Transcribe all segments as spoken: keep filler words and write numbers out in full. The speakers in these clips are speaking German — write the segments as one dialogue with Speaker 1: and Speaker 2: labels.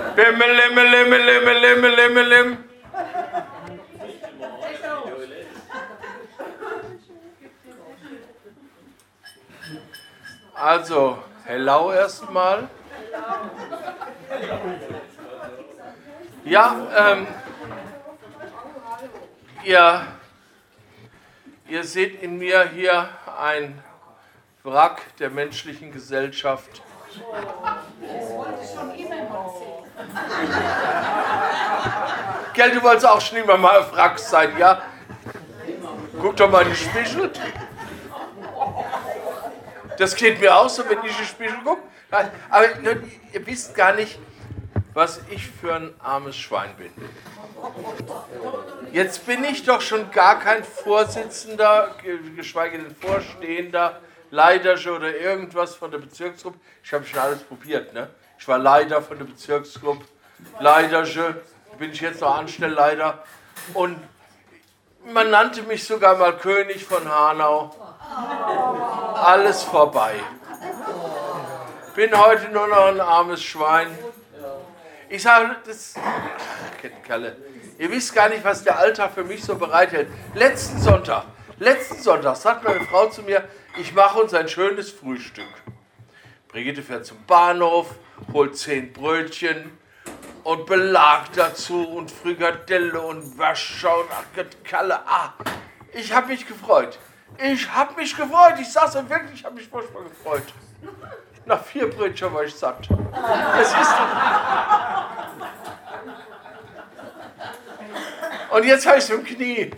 Speaker 1: Bimmelimmelimmelimmelimmelimmelim. Also, hello erstmal. Ja, ähm, ihr, ihr seht in mir hier ein Wrack der menschlichen Gesellschaft.
Speaker 2: Das wollte ich schon immer mal sehen.
Speaker 1: Gell, du wolltest auch schon immer mal Wrack sein, ja? Guck doch mal in den Spiegel. Das geht mir auch so, wenn ich in den Spiegel gucke. Aber ihr wisst gar nicht, was ich für ein armes Schwein bin. Jetzt bin ich doch schon gar kein Vorsitzender, geschweige denn Vorstehender, Leitersche oder irgendwas von der Bezirksgruppe. Ich habe schon alles probiert, ne? Ich war Leiter von der Bezirksgruppe, Leitersche, bin ich jetzt noch Anstellleiter. Und man nannte mich sogar mal König von Hanau. Alles vorbei. Bin heute nur noch ein armes Schwein. Ich sage, das... Kettenkalle. Ihr wisst gar nicht, was der Alltag für mich so bereithält. Letzten Sonntag, letzten Sonntag sagt meine Frau zu mir, ich mache uns ein schönes Frühstück. Brigitte fährt zum Bahnhof, holt zehn Brötchen und Belag dazu und Frikadelle und Waschschau und ach, Kalle. Ah, ich habe mich gefreut. Ich habe mich gefreut. Ich sag's euch wirklich, ich habe mich furchtbar gefreut. Nach vier Brötchen war ich satt. Das ist und jetzt habe ich es im Knie.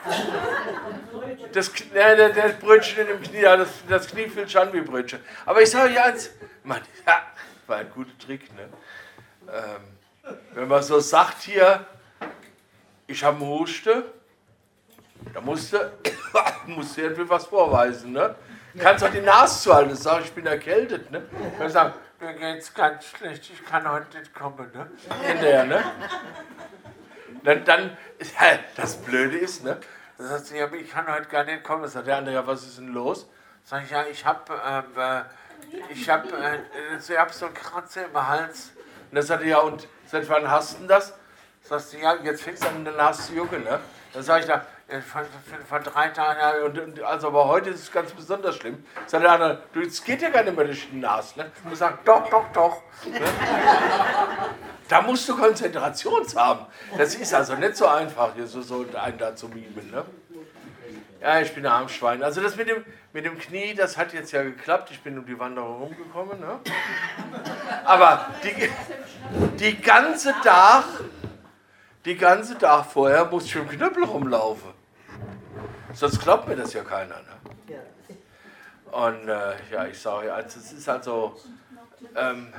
Speaker 1: Das, äh, der, der Brötchen im Knie, ja, das, das Knie fühlt sich an wie Brötchen. Aber ich sage euch eins, Mann, ja, war ein guter Trick, ne? Ähm, wenn man so sagt hier, ich habe einen Huste, da musst du, musst du irgendwie was vorweisen, ne? Kannst auch die Nase zuhalten, sag ich bin erkältet, ne? Kann ich sagen, mir geht's ganz schlecht, ich kann heute nicht kommen, ne? Hinterher, ne? Dann, dann, ja, das Blöde ist, ne? Da sagt sie, ja, ich kann heute gar nicht kommen. Da sagt der andere, ja, was ist denn los? Sag ich, ja, ich hab, äh, ich hab, äh, ich hab so einen Kratzer im Hals. Und dann sagt er, ja, und seit wann hast du denn das? Sagst du, ja, jetzt fängst du an, dann hast du Junge, ne? Dann sag ich da, vor, vor drei Tagen, ja, und, und, also, aber heute ist es ganz besonders schlimm. Sagt der andere, du, es geht ja gar nicht mehr durch die Nase, ne? Und sagt, doch, doch, doch. Ne? Da musst du Konzentration haben. Das ist also nicht so einfach, hier so, so einen da zu mimen, ne? Ja, ich bin ein armes Schwein. Also das mit dem, mit dem Knie, das hat jetzt ja geklappt. Ich bin um die Wanderung rumgekommen, ne? Aber die, die ganze Tag, die ganze Tag vorher muss ich mit dem Knüppel rumlaufen. Sonst glaubt mir das ja keiner, ne? Und äh, ja, ich sage, also es ist also... Ähm,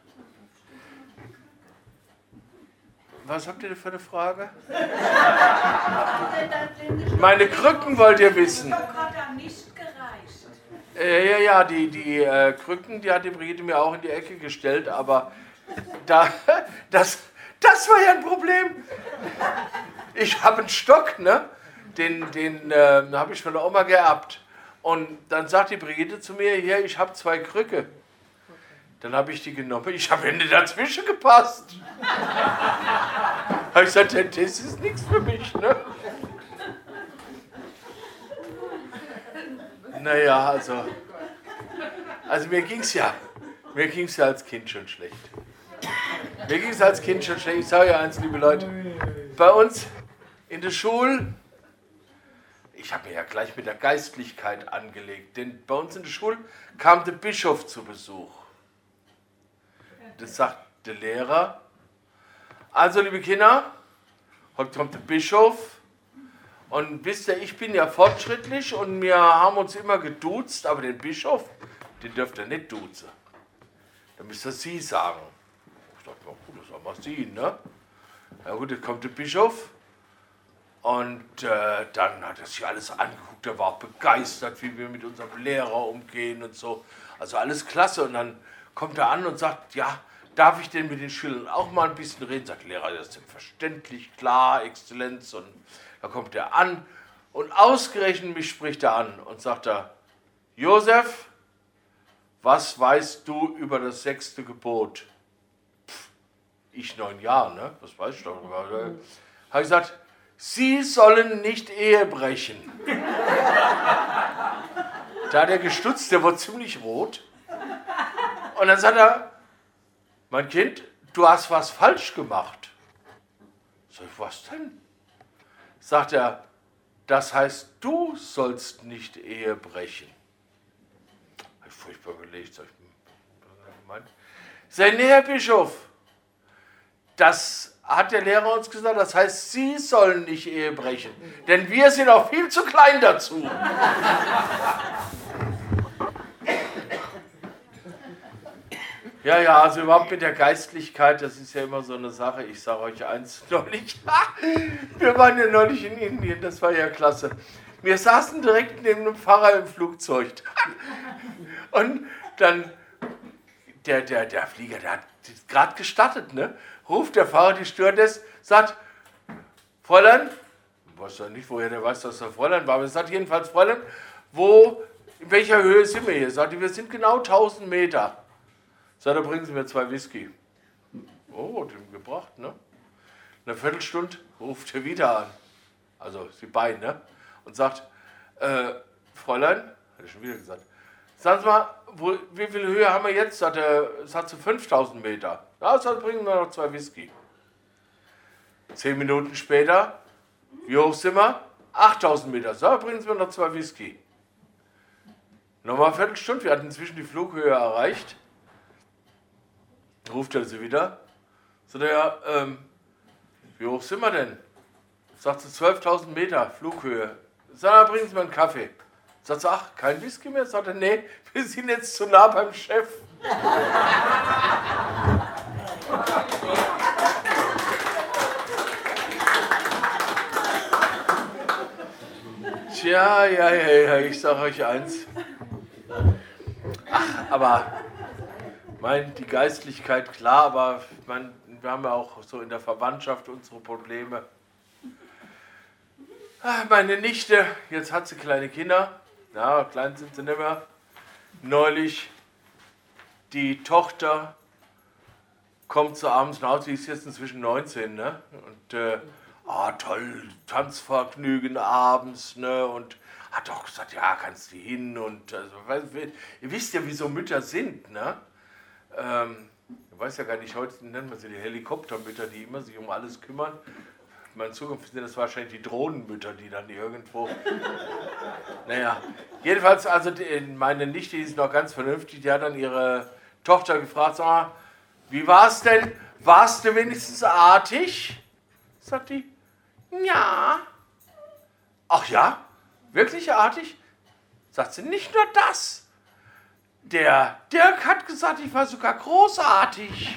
Speaker 1: was habt ihr denn für eine Frage? Meine Krücken wollt ihr wissen. Äh, ja, ja, die, die äh, Krücken, die hat die Brigitte mir auch in die Ecke gestellt, aber da, das, das war ja ein Problem. Ich habe einen Stock, ne? Den, den äh, habe ich von der Oma geerbt. Und dann sagt die Brigitte zu mir, hier, ich habe zwei Krücke. Dann habe ich die genommen, ich habe nicht dazwischen gepasst. Habe ich gesagt, das ist nichts für mich, ne? Naja, also, also mir ging es ja, mir ging es ja als Kind schon schlecht. Mir ging es als Kind schon schlecht. Ich sage ja eins, liebe Leute, bei uns in der Schule, ich habe mir ja gleich mit der Geistlichkeit angelegt, denn bei uns in der Schule kam der Bischof zu Besuch. Das sagt der Lehrer. Also, liebe Kinder, heute kommt der Bischof. Und wisst ihr, ich bin ja fortschrittlich und wir haben uns immer geduzt, aber den Bischof, den dürft ihr nicht duzen. Da müsst ihr Sie sagen. Ich dachte, gut, das soll mal Sie, ne? Na gut, jetzt kommt der Bischof. Und äh, dann hat er sich alles angeguckt. Er war auch begeistert, wie wir mit unserem Lehrer umgehen und so. Also alles klasse. Und dann kommt er an und sagt, ja, darf ich denn mit den Schülern auch mal ein bisschen reden? Sagt der Lehrer, das ist selbstverständlich, klar, Exzellenz. Und da kommt er an und ausgerechnet mich spricht er an und sagt er, Josef, was weißt du über das sechste Gebot? Pff, Ich neun Jahre, ne? Das weiß ich doch. Habe ich gesagt, Sie sollen nicht Ehe brechen. Da hat er gestutzt, der wurde ziemlich rot. Und dann sagt er, mein Kind, du hast was falsch gemacht. Sag ich, was denn? Sagt er, das heißt, du sollst nicht Ehe brechen. Hab ich furchtbar gelegt. Sag ich, Sag ich, nee, Herr Bischof, das hat der Lehrer uns gesagt, das heißt, Sie sollen nicht Ehe brechen, denn wir sind auch viel zu klein dazu. Ja, ja, also überhaupt mit der Geistlichkeit, das ist ja immer so eine Sache. Ich sage euch eins neulich, wir waren ja neulich in Indien, das war ja klasse. Wir saßen direkt neben einem Pfarrer im Flugzeug. Und dann, der, der, der Flieger, der hat gerade gestartet, ne? Ruft der Fahrer die Stewardess, sagt, Fräulein, ich weiß ja nicht, woher der weiß, dass der Fräulein war, aber er sagt jedenfalls, Fräulein, wo, in welcher Höhe sind wir hier? Sagt die, wir sind genau tausend Meter. Sagt er, bringen Sie mir zwei Whisky. Oh, hat ihm gebracht, ne? In einer Viertelstunde ruft er wieder an, also die beiden, ne? Und sagt, äh, Fräulein, hat er schon wieder gesagt, sagen Sie mal, wo, wie viel Höhe haben wir jetzt? Sagt er, sagt sie fünftausend Meter. Ja, sagt, bringen wir noch zwei Whisky. Zehn Minuten später, wie hoch sind wir? achttausend Meter. So, bringen Sie mir noch zwei Whisky. Nochmal eine Viertelstunde, wir hatten inzwischen die Flughöhe erreicht. Ruft er sie wieder. Sagt er, ja, ähm, wie hoch sind wir denn? Sagt sie, zwölftausend Meter Flughöhe. Sagt er, bringen Sie mir einen Kaffee. Sagt sie, ach, kein Whisky mehr? Sagt er, nee, wir sind jetzt zu nah beim Chef. Tja, ja, ja, ja, ich sage euch eins. Ach, aber, mein, die Geistlichkeit, klar, aber mein, wir haben ja auch so in der Verwandtschaft unsere Probleme. Ach, meine Nichte, jetzt hat sie kleine Kinder, ja, klein sind sie nicht mehr. Neulich, die Tochter kommt so abends nach Hause, die ist jetzt inzwischen neunzehn, ne? Und, äh, ah, toll, Tanzvergnügen abends, ne? Und hat doch gesagt, ja, kannst du hin und, also, ihr wisst ja, wie so Mütter sind, ne? Ähm, ich weiß ja gar nicht, heute nennen wir sie die Helikoptermütter, die immer sich um alles kümmern. In meiner Zukunft sind das wahrscheinlich die Drohnenmütter, die dann irgendwo... Naja, jedenfalls, also die, meine Nichte, die ist noch ganz vernünftig, die hat dann ihre Tochter gefragt, sag mal, wie war's denn? Warst du wenigstens artig? Sagt die, ja. Ach ja? Wirklich artig? Sagt sie, nicht nur das. Der Dirk hat gesagt, ich war sogar großartig.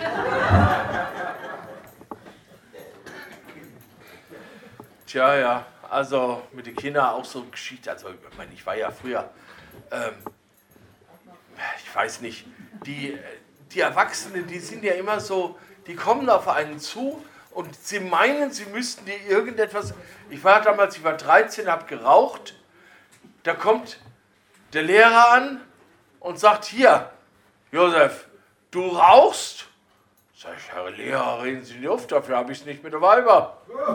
Speaker 1: Tja, ja, also mit den Kindern auch so Geschichte. Also, ich meine, ich war ja früher, ähm, ich weiß nicht, die, die Erwachsenen, die sind ja immer so, die kommen auf einen zu und sie meinen, sie müssten dir irgendetwas. Ich war damals, ich war dreizehn, habe geraucht. Da kommt der Lehrer an und sagt, hier, Josef, du rauchst? Sag ich, Herr Lehrer, reden Sie nicht auf, dafür habe ich es nicht mit der Weiber.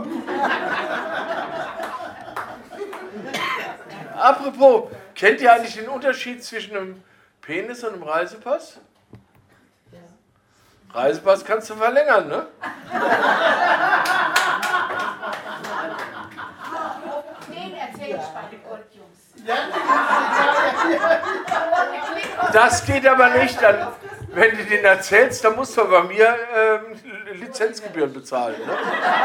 Speaker 1: Apropos, kennt ihr eigentlich den Unterschied zwischen einem Penis und einem Reisepass? Ja. Reisepass kannst du verlängern, ne?
Speaker 2: Den erzähl ich bei den Goldjungs.
Speaker 1: Das geht aber nicht, dann, wenn du den erzählst, dann musst du bei mir ähm, Lizenzgebühren bezahlen. Ne?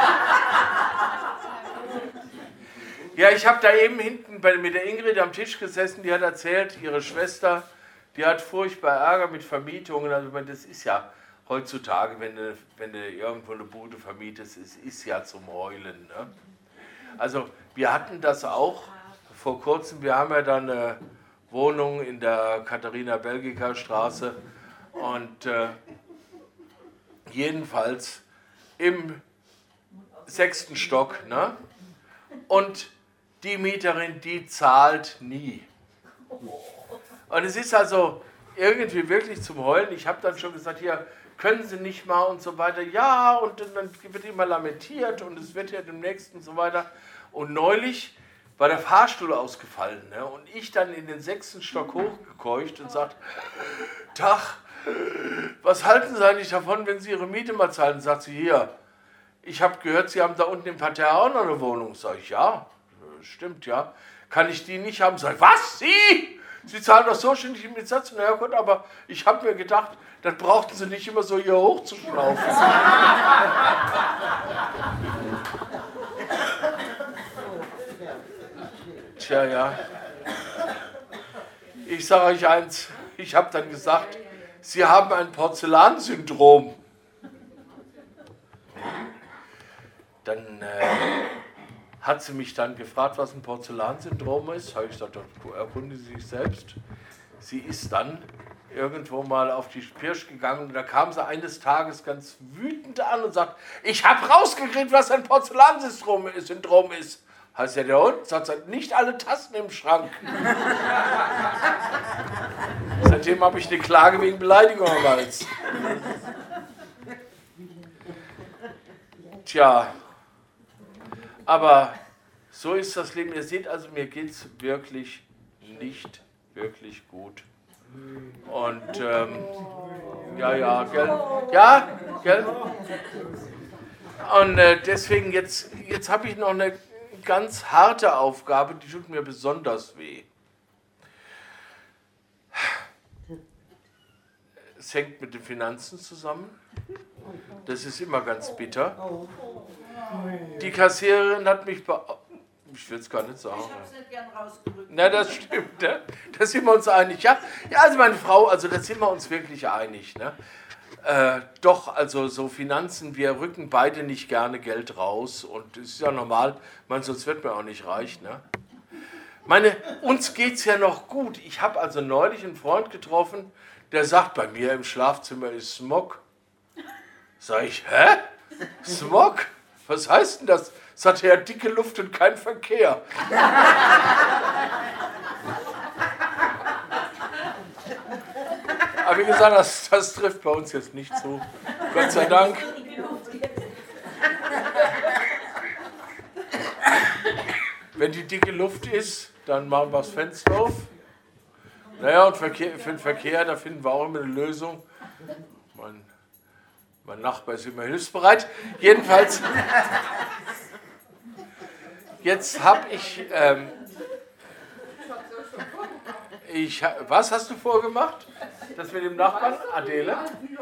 Speaker 1: Ja, ich habe da eben hinten bei, mit der Ingrid am Tisch gesessen, die hat erzählt, ihre Schwester, die hat furchtbar Ärger mit Vermietungen. Also ich meine, das ist ja heutzutage, wenn du, wenn du irgendwo eine Bude vermietest, es ist ja zum Heulen. Ne? Also wir hatten das auch vor kurzem, wir haben ja dann eine Wohnung in der Katharina-Belgica-Straße und äh, jedenfalls im sechsten Stock. Ne? Und die Mieterin, die zahlt nie. Und es ist also irgendwie wirklich zum Heulen. Ich habe dann schon gesagt, hier, können Sie nicht mal und so weiter. Ja, und dann wird immer lamentiert und es wird ja demnächst und so weiter. Und neulich war der Fahrstuhl ausgefallen, ne? Und ich dann in den sechsten Stock hochgekeucht und sagt, Tag, was halten Sie eigentlich davon, wenn Sie Ihre Miete mal zahlen? Sagt sie, hier, ich habe gehört, Sie haben da unten im Parterre auch noch eine Wohnung. Sag ich, ja, stimmt, ja. Kann ich die nicht haben? Sag ich, was, Sie? Sie zahlen doch so ständig im Satz. Na ja gut, aber ich habe mir gedacht, dann brauchten Sie nicht immer so hier hochzuschlaufen. Tja, ja. Ich sage euch eins, ich habe dann gesagt, Sie haben ein Porzellansyndrom. Dann äh, hat sie mich dann gefragt, was ein Porzellansyndrom ist. Habe ich gesagt, erkunde Sie sich selbst. Sie ist dann irgendwo mal auf die Pirsch gegangen und da kam sie eines Tages ganz wütend an und sagt, ich habe rausgekriegt, was ein Porzellansyndrom ist. Heißt ja der Hund, sagt, nicht alle Tassen im Schrank. Seitdem habe ich eine Klage wegen Beleidigung am Hals. Tja, aber so ist das Leben. Ihr seht also, mir geht es wirklich nicht wirklich gut. Und ähm, ja, ja, gell? Ja, gell? Und äh, deswegen jetzt, jetzt habe ich noch eine ganz harte Aufgabe, die tut mir besonders weh. Es hängt mit den Finanzen zusammen. Das ist immer ganz bitter. Die Kassiererin hat mich be Ich will es gar nicht sagen.
Speaker 2: Ich habe es nicht gern rausgerückt.
Speaker 1: Na, das stimmt, ne? Da sind wir uns einig. Ja, ja, also meine Frau, also da sind wir uns wirklich einig. Ne? Äh, doch, also so Finanzen, wir rücken beide nicht gerne Geld raus. Und es ist ja normal, man, sonst wird man auch nicht reich. Ne? Meine, uns geht es ja noch gut. Ich habe also neulich einen Freund getroffen, der sagt, bei mir im Schlafzimmer ist Smog. Sag ich, hä? Smog? Was heißt denn das? Sagt er, dicke Luft und kein Verkehr. Aber wie gesagt, das, das trifft bei uns jetzt nicht zu. Gott sei Dank. Wenn die dicke Luft ist, dann machen wir das Fenster auf. Naja, und Verkehr, für den Verkehr, da finden wir auch immer eine Lösung. Mein, mein Nachbar ist immer hilfsbereit. Jedenfalls, jetzt habe ich, ähm, ich, was hast du vorgemacht? Das mit dem Nachbarn, Adele?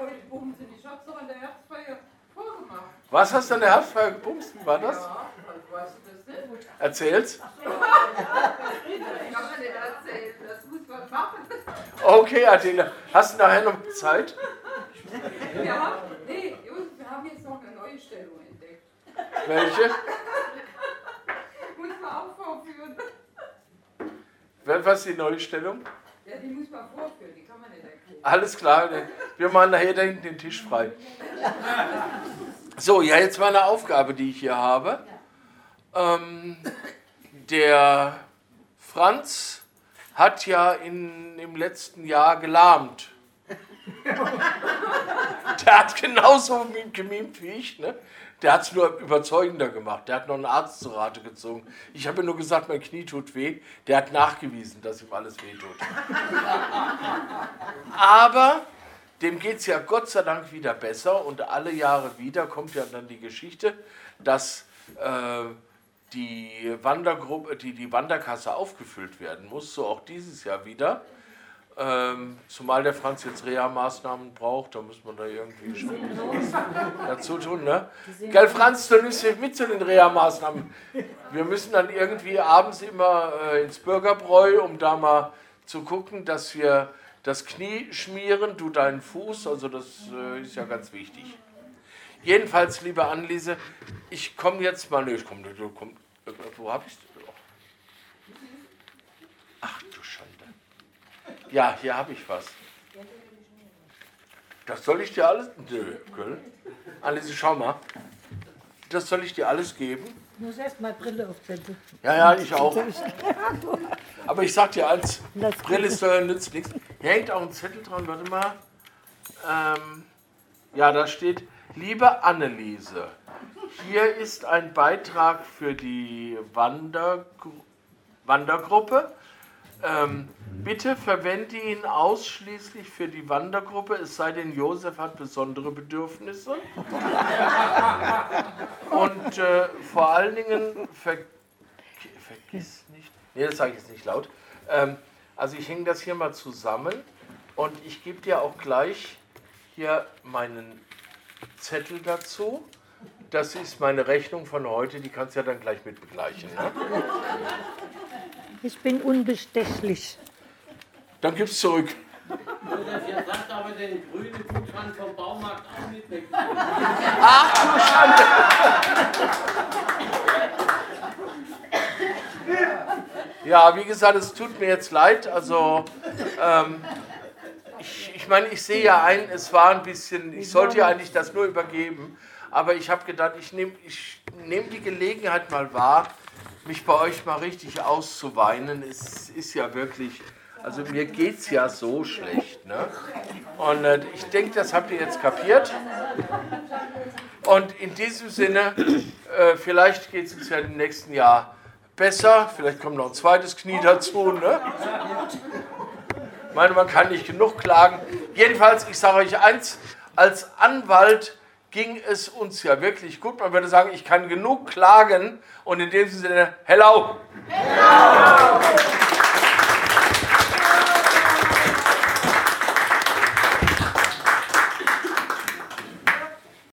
Speaker 1: Was hast du an der Herbstfeier gebumst? Wie war das? Erzähl's. Okay, Adele. Hast du nachher noch Zeit?
Speaker 3: Ja, nee, Jungs, wir haben jetzt noch eine neue Stellung entdeckt.
Speaker 1: Welche?
Speaker 3: Muss man auch vorführen.
Speaker 1: Was ist die neue Stellung?
Speaker 3: Ja, die muss man vorführen, die kann man nicht erklären.
Speaker 1: Alles klar, wir machen nachher da hinten den Tisch frei. So, ja, jetzt meine Aufgabe, die ich hier habe. Ähm, der Franz hat ja in, im letzten Jahr gelahmt. Der hat genauso gemimt wie ich, ne? Der hat es nur überzeugender gemacht. Der hat noch einen Arzt zur Rate gezogen. Ich habe nur gesagt, mein Knie tut weh. Der hat nachgewiesen, dass ihm alles weh tut. Aber dem geht es ja Gott sei Dank wieder besser. Und alle Jahre wieder kommt ja dann die Geschichte, dass äh, die Wandergruppe, die, die Wanderkasse aufgefüllt werden muss. So auch dieses Jahr wieder. Ähm, zumal der Franz jetzt Reha-Maßnahmen braucht, da muss man da irgendwie schon was dazu tun, ne? Gell, Franz, du nimmst mit zu den Reha-Maßnahmen. Wir müssen dann irgendwie abends immer äh, ins Bürgerbräu, um da mal zu gucken, dass wir das Knie schmieren, du deinen Fuß, also das äh, ist ja ganz wichtig. Jedenfalls, liebe Anneliese, ich komme jetzt mal, ne, ich komme, du komm, wo hab ich's? Ach du Schande. Ja, hier habe ich was. Das soll ich dir alles... Nö, Göll. Anneliese, schau mal. Das soll ich dir alles geben.
Speaker 4: Ich muss erst mal Brille aufsetzen.
Speaker 1: Ja, ja, ich auch. Aber ich sag dir eins, Brille ist, äh, nützt nichts. Hier hängt auch ein Zettel dran, warte mal. Ähm, Ja, da steht, liebe Anneliese, hier ist ein Beitrag für die Wandergru Wandergruppe. Ähm, bitte verwende ihn ausschließlich für die Wandergruppe, es sei denn, Josef hat besondere Bedürfnisse. Und äh, vor allen Dingen, ver vergiss nicht, nee, das sage ich jetzt nicht laut. Ähm, also ich hänge das hier mal zusammen und ich gebe dir auch gleich hier meinen Zettel dazu. Das ist meine Rechnung von heute, die kannst du ja dann gleich mit begleichen. Ne?
Speaker 4: Ich bin unbestechlich.
Speaker 1: Dann gib's zurück.
Speaker 5: Der sagt aber den grünen Gutschein vom Baumarkt auch mit weg.
Speaker 1: Ach du Schande! Ja, wie gesagt, es tut mir jetzt leid. Also, ähm, ich, ich meine, ich sehe ja ein, es war ein bisschen, ich sollte ja eigentlich das nur übergeben, aber ich habe gedacht, ich nehme ich nehm die Gelegenheit mal wahr, mich bei euch mal richtig auszuweinen. Es ist ja wirklich, also mir geht es ja so schlecht. Ne? Und äh, ich denke, das habt ihr jetzt kapiert. Und in diesem Sinne, äh, vielleicht geht es uns ja im nächsten Jahr besser. Vielleicht kommt noch ein zweites Knie dazu. Ne? Ich meine, man kann nicht genug klagen. Jedenfalls, ich sage euch eins, als Anwalt ging es uns ja wirklich gut. Man würde sagen, ich kann genug klagen und in dem Sinne, hello! Hello!